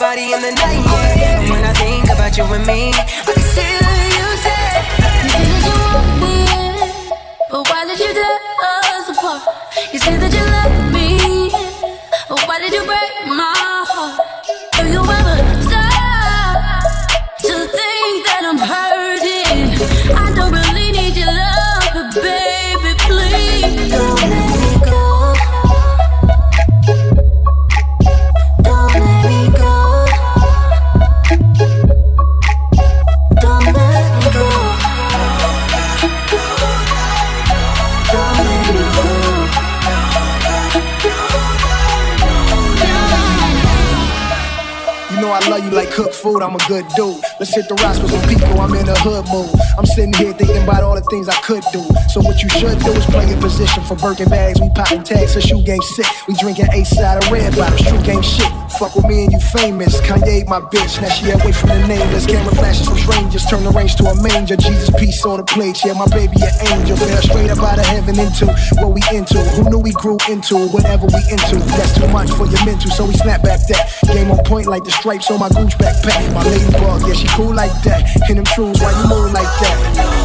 body in the night, yeah. And when I think about you and me, I can see what you say. You say that you want me, but why did you tear us apart? You say that you love me, but why did you break my heart? Do you ever stop to think that I'm hurting? I don't really need your love, but baby, please don't let me go. Don't let me go. Don't let me go. Don't let me go. You know I love you like cooked food, I'm a good dude. Let's hit the rocks with some people, I'm in a hood mood. I'm sitting here thinking about all the things I could do. So what you should do is play your position. For Birkin bags, we popping tags, so shoe game sick. We drinking A-side of red bottles, true game shit. Fuck with me and you famous. Kanye my bitch, now she away from the nameless. Camera flashes from strangers, turn the range to a manger. Jesus peace on the plate, yeah, my baby an angel. Fell straight up out of heaven into what we into. Who knew we grew into whatever we into? That's too much for your mental, so we snap back that. Game on point like the stripes on my Gucci backpack. My ladybug, yeah, she cool like that. And them truths, why you move like that?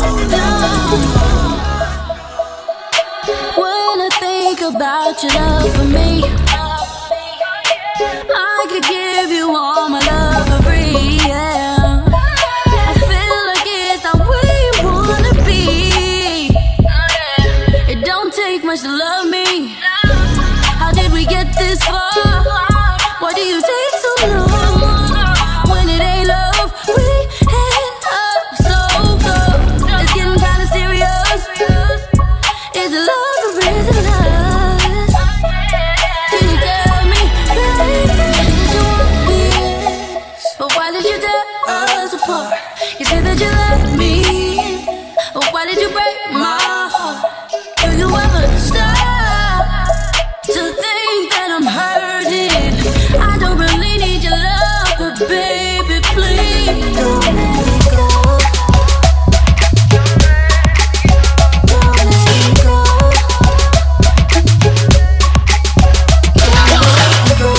When I think about your love for me, I could give you all my love for free, yeah. I feel like it's not where you wanna be. It don't take much to love me. How did we get this far? Why do you take so long? When it ain't love, we end up so good. It's getting kinda serious. Is it love or is it lust? Can you tell me, baby, did you want me? But why did you tear us apart? You said that you loved me, but why did you break my heart? Do you ever stop to think that I'm hurting? I don't really need your love, but baby, please don't let me go. Don't let me go. Don't let me go.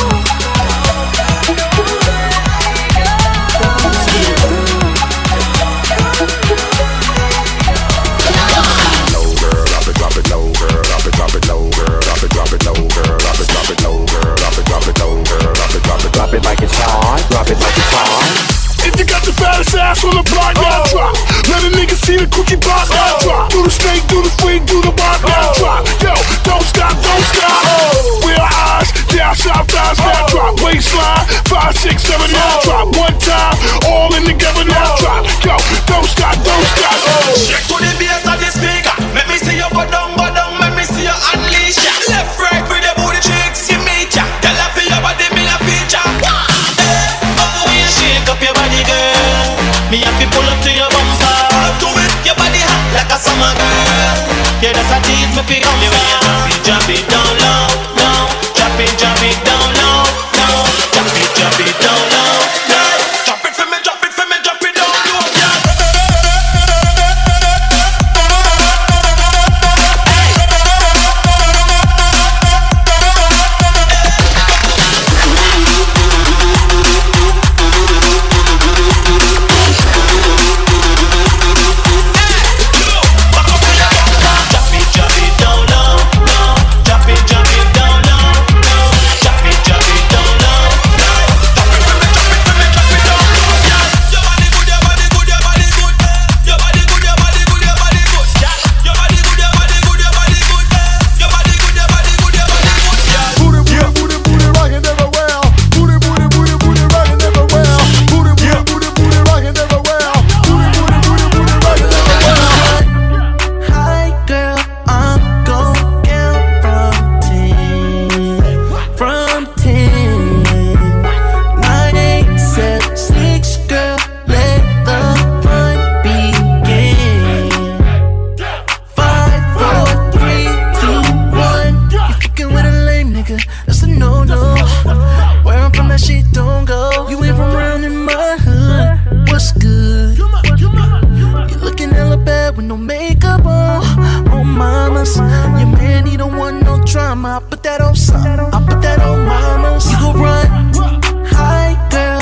Low girl, drop it, drop it low girl, drop it, drop it low girl, drop it, drop it low girl, drop it, drop it low girl, drop it, drop it low girl, drop it, drop it, drop it like it's hot, drop it like it's hot. If you got the fattest ass on the block, now drop. Let a nigga see the cookie box, now drop. Do the snake, do the freak, do the walk, now drop. Yo, don't stop, don't stop. Real eyes, down south thighs, now drop. Waistline, five, six, seven, now drop. One time, all in together, now drop. Yo, don't stop, don't stop. Check to the bass of the speaker. Let me see you go down, go down. Let me see you unleash ya. Left, right, with the booty tricks, you meet ya. Tell her for your body, me a feature. Hey, oh, you shake up your body, girl. Me have to pull up to your bumper. Pull up to it, your body hot like a summer girl. Yeah, that's a tease me feel me when you drop it, drop it down low, low. Drop it, drop it down low, low. Drop it, drop it down low, low. Drop it for me, drop it for me, drop it down low, yeah. drama. I put that on some. I put that on mamas. You gon' run high, girl.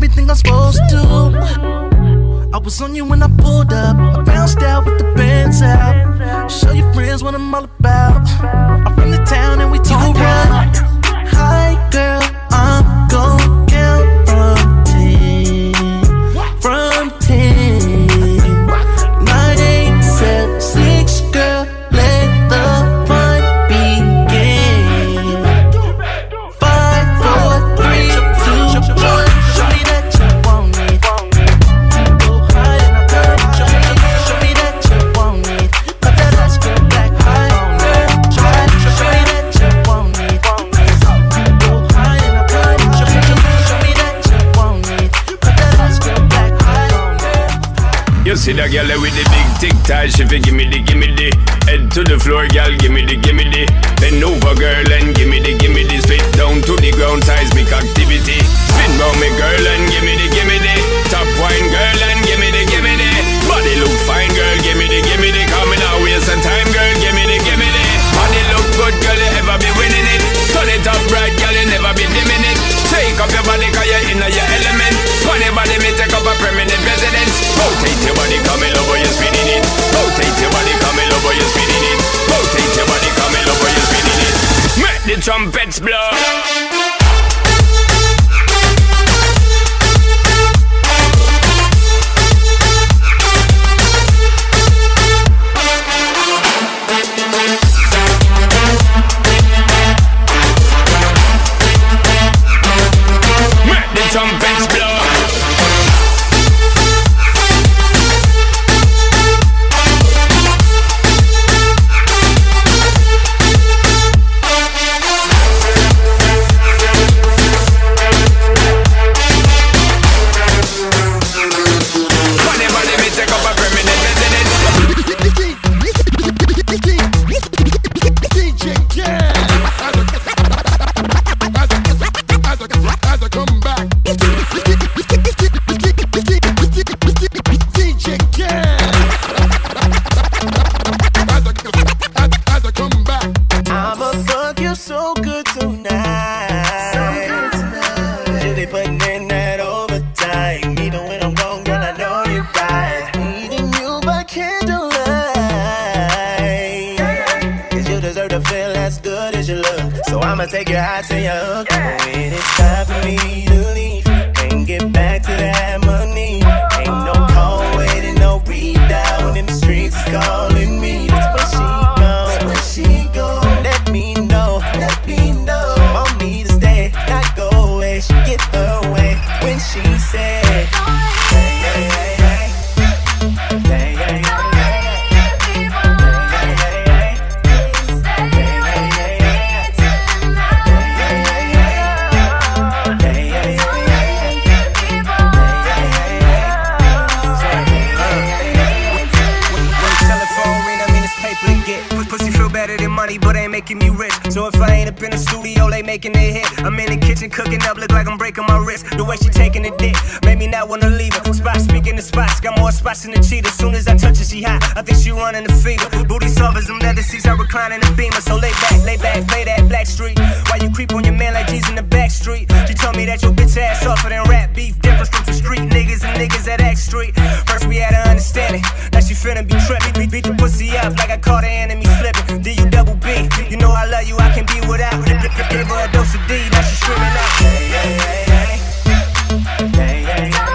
everything I'm supposed to. I was on you when I pulled up. I bounced out with the bands out. Show your friends what I'm all about. I'm from the town and we talk about. Hi girl, I'm gon' count from ten. From ten. Nine, eight, seven, six, girl, let the fun begin. Five, four, three, two, one. Show me that you want it. Go high and I'm gonna show me, show me that you want it. Cut that ass go back high, girl. Show me, show me that you want it. Go high and I'm gonna show me, show me that you want it. Cut that ass go back high, girl. You see that girl with the big tic tac, she fi gimme the, gimme the. Head to the floor, girl, gimme the, gimme the. Bend over, girl, and gimme the, gimme the. Spit down to the ground, seismic activity. Spin round me, girl, and gimme the, gimme the. Top wine, girl, and gimme the, gimme the. Body look fine, girl, gimme the, gimme the. Coming out, waste some time, girl, gimme the, gimme the. Body look good, girl, you ever be winning it. Turn it up bright, girl, you never be dimming it. Shake up your body, cause you're in your element. Funny body, me take up a permanent residence. Rotate your body, come in over, you're spinning it. Rotate your body, come in over, you're spinning it. Rotate your body, come in over, you're spinning it. Make the trumpets blow. Trumpets blow. Funny body, me take up a permanent residence. D J Gas. As I come back. D J Gas. As I, as I come back. I'ma fuck you so good tonight. So good tonight. You be putting in that overtime. Even when I'm gone, girl, I know you're right. Eating you by candlelight. Cause you deserve to feel as good as you look. So I'ma take you high till you're hooked. When it's time for me to leave and get back to that money, ain't no call waiting, no rebound. When them streets is calling me, that's where she goes. That's where she goes. Let me know, let me know. Want me to stay, not go away. She get her way when she said, hey, hey, hey, hey. Hey, hey, hey, hey. But ain't making me rich. So if I ain't up in the studio, they making it hit. I'm in the kitchen cooking up, look like I'm breaking my wrist. The way she taking the dick, made me not wanna leave her. Spot speaking the spots, got more spots than the cheetah. Soon as I touch her, she hot. I think she running the fever. Booty soft as them leather seats, I recline in the beamer. So lay back, lay back, play that Black Street. While you creep on your man like G's in the back street. She told me that your bitch ass softer than rap beef. Difference from some street niggas and niggas at X Street. First we had an understanding, now she finna be tripping. Beat, beat the pussy up like I caught the enemy slipping. D U double B, you know I love you, I can be without. Give her a dose of D, now she screaming out. Hey, hey, hey, hey. Hey, hey, hey, hey.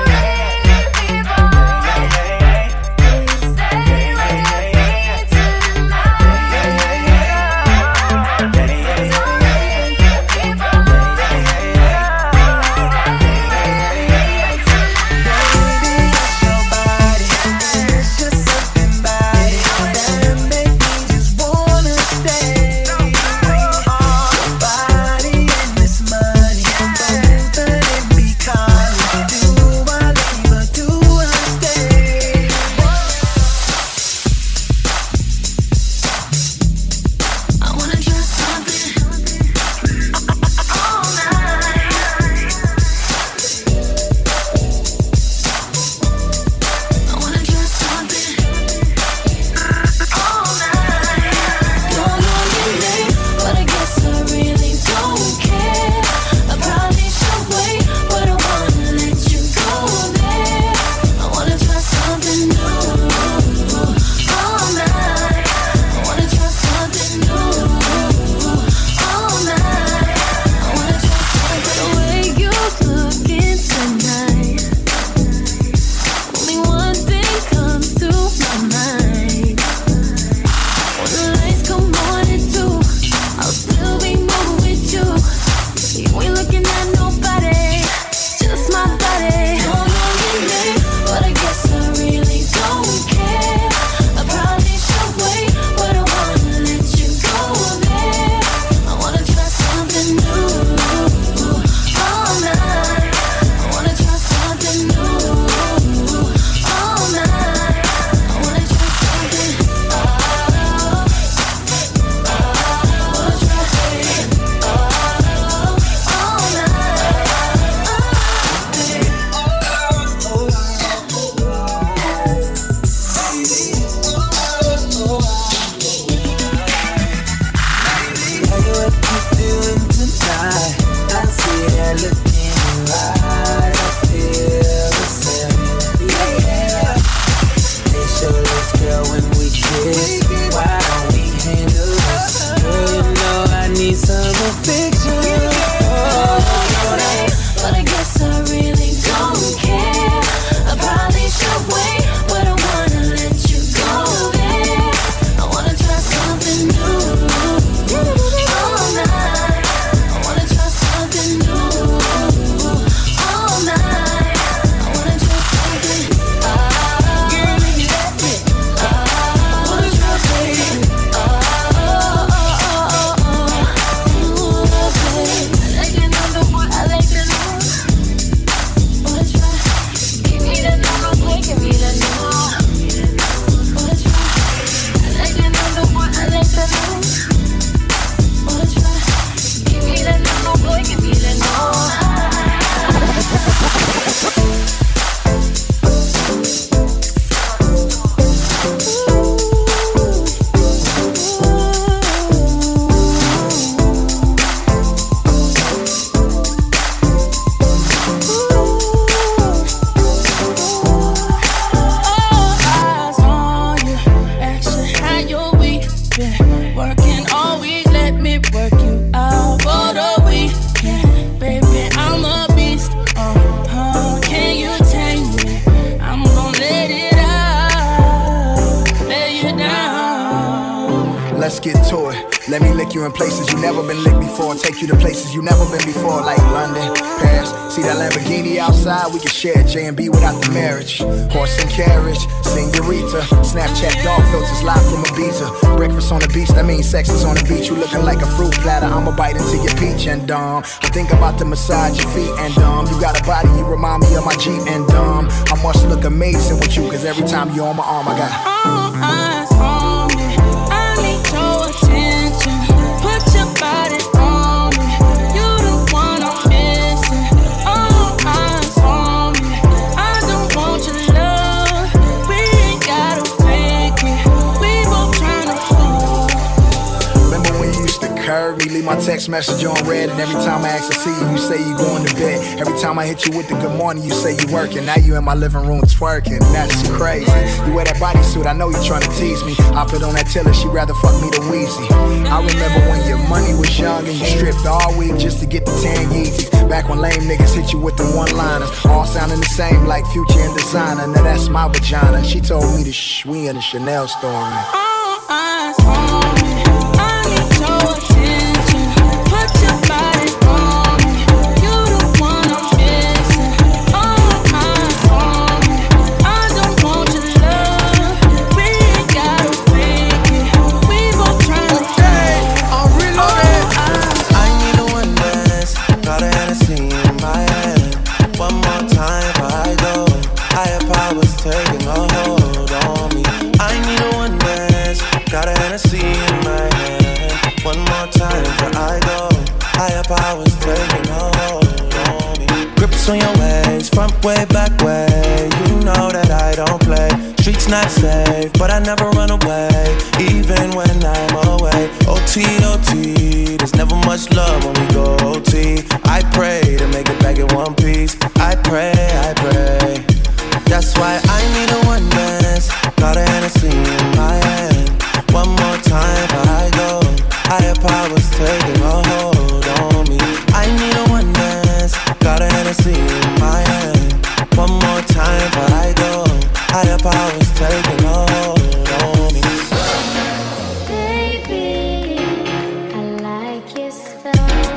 let's get to it. Let me lick you in places you never been licked before. Take you to places you never been before, like London, Paris. See that Lamborghini outside? We can share J and B without the marriage. Horse and carriage, señorita. Snapchat dog filters live from Ibiza. Breakfast on the beach, that means sex is on the beach. You looking like a fruit platter, I'ma bite into your peach and dumb. I think about to massage your feet and dumb. You got a body, you remind me of my Jeep and dumb. I must look amazing with you, cause every time you're on my arm, I got all eyes on me. I need your attention. Put your body on me. You the one I'm missing. All eyes on me. I don't want your love. We ain't gotta fake it. We both tryna fool. Remember when you used to curve me, leave my text message on red, and every time I ask to see you, you say you going to bed. Every time I hit you with the good morning, you say you working. Now you in my living room twerking. That's crazy. You wear that bodysuit, I know you trying to tease me. I put on that Tiller, she rather fuck me than Weezy. I remember when your money was young and you stripped all week just to get the tan Yeezys. Back when lame niggas hit you with the one-liners, all sounding the same like Future and Designer. Now that's my vagina. She told me to shh, we in a Chanel store. All eyes on me. I need your attention. Put your body on me. You the one I'm missing. All eyes on me. I don't want your love. We ain't gotta fake it. We both tryna fake. I'm reloaded. I need a one dance. Got a Hennessy in my hand. One more time before I go. Higher powers taking a hold on me. I need a one dance. Got a Hennessy in my hand. One more time before I go. Higher powers taking a hold on me. Grips on your waist, front way, back way. You know that I don't play. Streets not safe, but I never run away, even when I'm away. O T, O T, there's never much love when we go O T. I pray to make it back in one piece. I pray, I pray. That's why I need a one dance. Got a Hennessy in my hand. One more time before I go. Higher powers taking a hold on me. I need a one dance. Got a Hennessy in my hand. One more time before I go. Higher powers taking a hold on me. Baby, I like your style.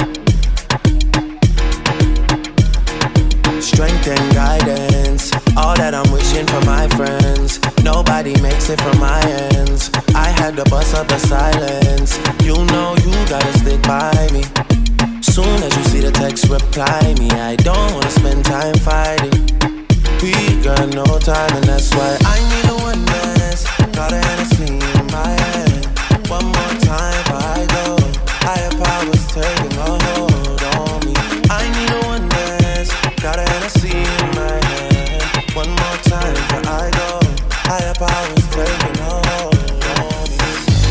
Strength and guidance, all that I'm wishing for my friends. Nobody makes it from my ends. I had to bust up the silence. You know you gotta stick by me. Soon as you see the text, reply me. I don't wanna spend time fighting. We got no time, and that's why I need a one dance. Got a Hennessy in my hand. One more time before I go. Higher powers taking a hold on me. I need a one dance. Got a Hennessy in my hand. One more time before I go. Higher powers taking a hold on me.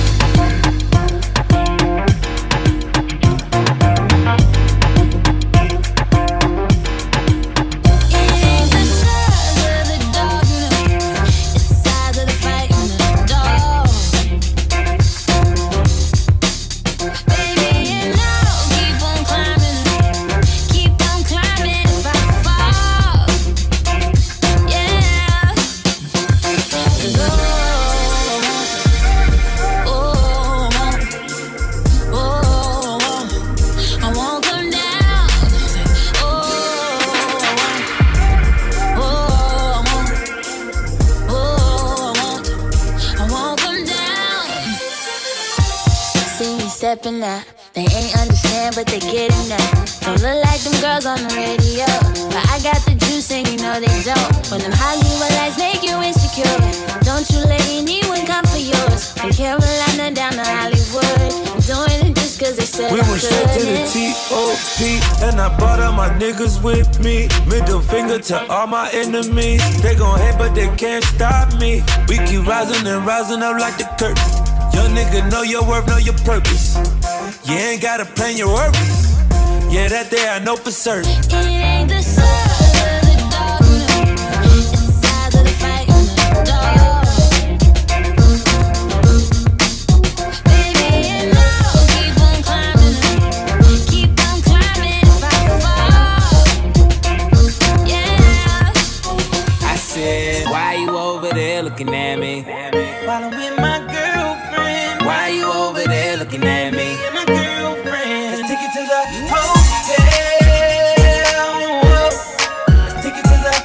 Stepping out, they ain't understand, but they getting that. Don't look like them girls on the radio, but I got the juice and you know they don't. When them Hollywood lights make you insecure, don't you let anyone come for yours. From Carolina down to Hollywood, I'm doing it just cause they said we I went straight to the T O P, and I brought all my niggas with me. Middle finger to all my enemies. They gon' hate, but they can't stop me. We keep rising and rising up like the curtain. Young nigga, know your worth, know your purpose. You ain't gotta plan your worries. Yeah, that day I know for certain. It ain't the sun or the dog, it's the size of the fight on the dog. Baby, you know, keep on climbing, keep on climbing if I fall. Yeah. I said, why you over there looking at me? While I'm with my girlfriend, why looking at me. And my girlfriend, let's take it to the hotel. Let's take it to the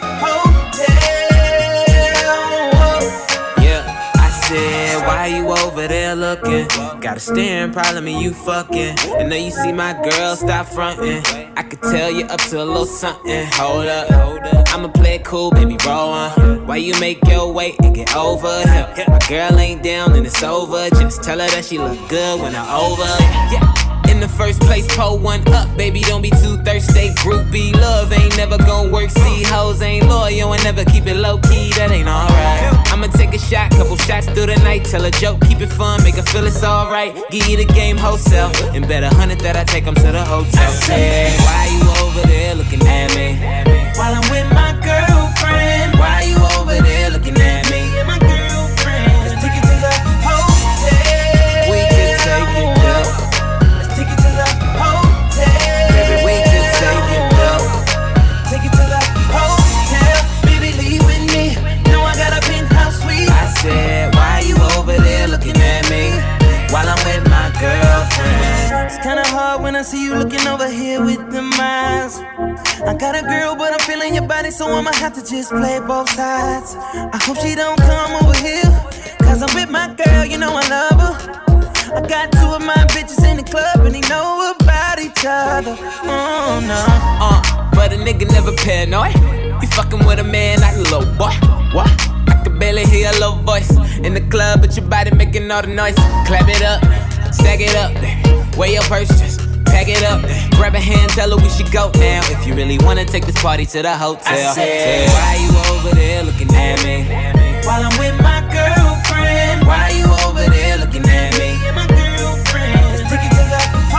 hotel. Yeah, I said, why you over there looking? Got a staring problem and you fucking. And now you see my girl, stop fronting. I could tell you up to a little something. Hold up, hold up. I'ma play it cool, baby, roll on. Why you make your way and get over here? My girl ain't down and it's over. Just tell her that she look good when I'm over. Yeah. In the first place, pull one up, baby, don't be too thirsty. Groupie love ain't never gon' work. See, hoes ain't loyal and never keep it low key. That ain't alright. I'ma take a shot, couple shots through the night. Tell a joke, keep it fun, make her feel it's alright. Give you the game wholesale, and bet a hundred that I take them to the hotel. Say, why you over there looking at me? While I'm with my girlfriend. Why you over there looking at me? And my girlfriend, let's take it to the hotel. We can take it there. Let's take it to the hotel. Baby, we can take it there. Take it to the hotel. Baby, leave with me. Know I got a penthouse suite. I said, why you over there looking at me? While I'm with my girlfriend. It's kinda hard when I see you looking over here with them eyes. I got a girl, but I'm feeling your body, so I'ma have to just play both sides. I hope she don't come over here, cause I'm with my girl, you know I love her. I got two of my bitches in the club, and they know about each other. Oh no. Uh, but a nigga never paranoid. You fucking with a man like a little boy. What? I can barely hear your little voice in the club, but your body making all the noise. Clap it up, stack it up, wear your purse, just pack it up. Grab a hand, tell her we should go now. If you really wanna take this party to the hotel. I said, why you over there looking at me? While I'm with my girlfriend. Why you over there looking at me? And my girlfriend, let's take it to the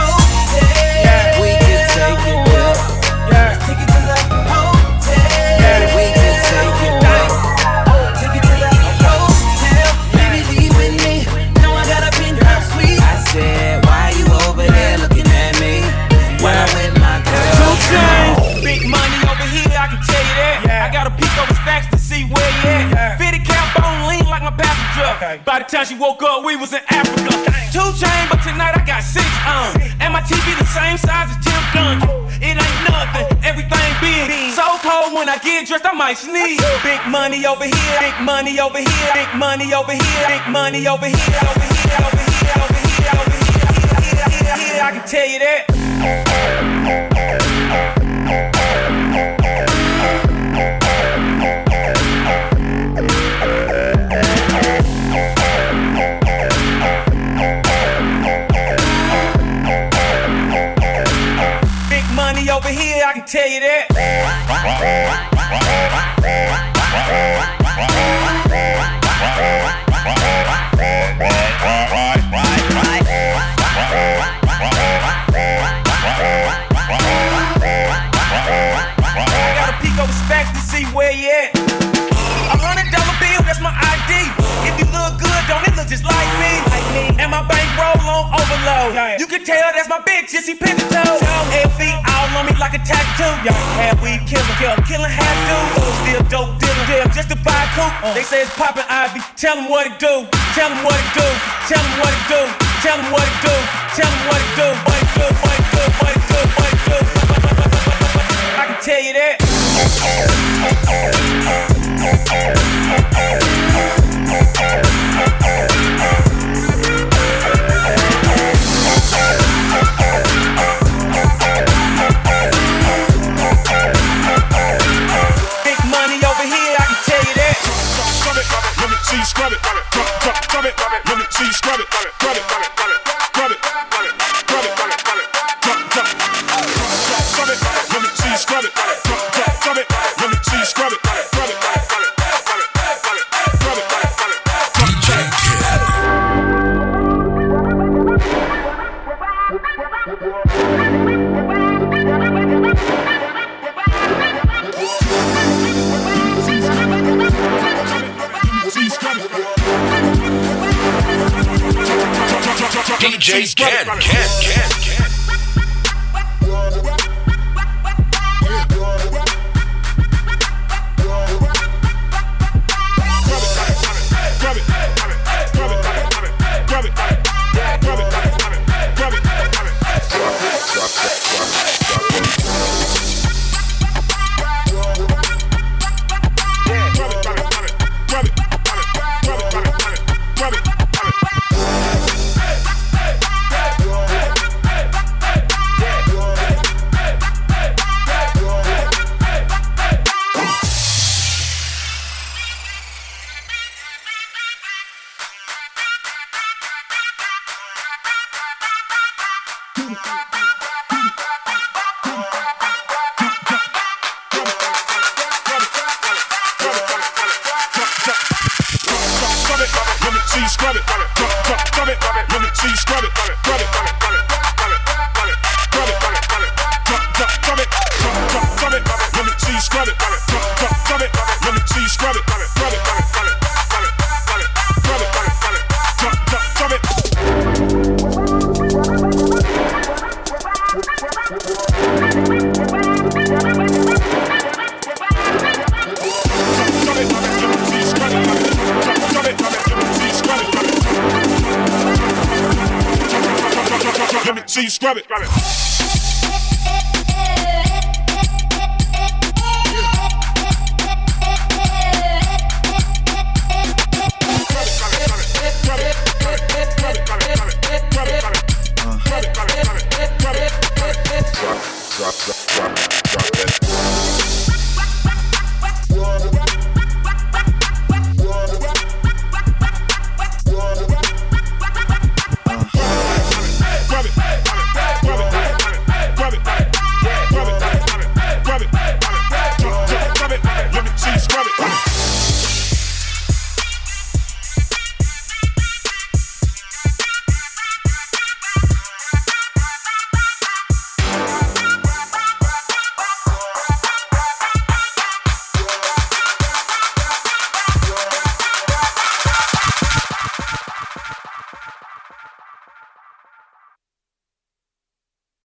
hotel. We can take it there. Let's take it to the hotel. We can take it there. Take it to the hotel. Baby, leave with me. Know I got a penthouse suite. I said, why you over there looking at me? While I'm with my girl. Two chains, big money over here, I can tell you that. Yeah. I got a peek over stacks to see where you at. Yeah. fifty count bone lean like my passenger. Okay. By the time she woke up, we was in Africa. Dang. Two chain, but tonight I got six on. And my T V the same size as Tim Duncan. It ain't nothing, everything big. So cold when I get dressed, I might sneeze. Big money over here, big money over here, big money over here, big money over here, over here, over here, over here, over here, here, here, here, I can tell you that. Big money over here, I can tell you that. I got a peek over stacks to see where you at. A hundred dollar bill, that's my I D. If you look good, don't it look just like me? And my bankroll on overload. You can tell that's my bitch, just see pin the toe. L V all on me like a tattoo. Half weed killer, killer, killing half dudes. Still dope dealer, deal just to buy a coupe. They say it's poppin' Ivy. Tell them what it do. Tell them what it do. Tell them what it do. Tell them what it do. Tell them what it do. What it do. What it do. What it do. What it do. I can tell you that. Big money over here, I can tell you that. Scrub it, let me see you scrub it. Scrub, scrub, scrub it, let me see you scrub it. Scrub it, scrub it, scrub it, scrub it, scrub it, scrub, scrub. Scrub it, let me see you scrub it. Scrub, scrub it, let me see you scrub it. Scrub it, scrub it, scrub it, scrub it, scrub it. D J Kid. D J Ken, Ken, Ken, Ken. Grab it, grab it, grab it, grab it, grab it, grab it, grab it, grab it, grab it, grab it, Scrub it, scrub it, scrub it, let me see you scrub it, scrub it, scrub it, scrub it, scrub it, scrub it, scrub it, scrub it, scrub it, let me see you scrub it, scrub it, let me see you scrub it, scrub it, scrub it, scrub it, scrub it, scrub it, scrub it, Let me see you scrub it. Scrub it.